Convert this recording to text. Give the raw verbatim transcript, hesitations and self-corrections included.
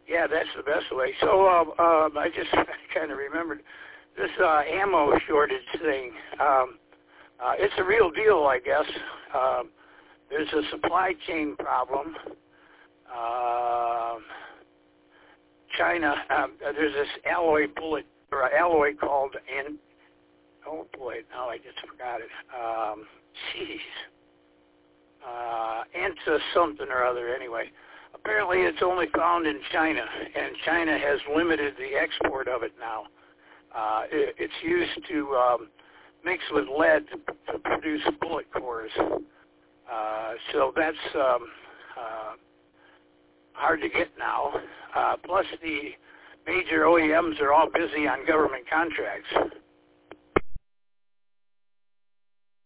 Yeah, that's the best way. So uh, um, I just kind of remembered this uh, ammo shortage thing. Um, uh, it's a real deal, I guess. Um, there's a supply chain problem. Uh, China, um, there's this alloy bullet, or alloy called, and oh boy, now I just forgot it. Um, jeez. Uh, Anta something or other, anyway. Apparently it's only found in China, and China has limited the export of it now. Uh, it, it's used to um, mix with lead to, to produce bullet cores. Uh, so that's um, uh, hard to get now. Uh, plus the major O E Ms are all busy on government contracts.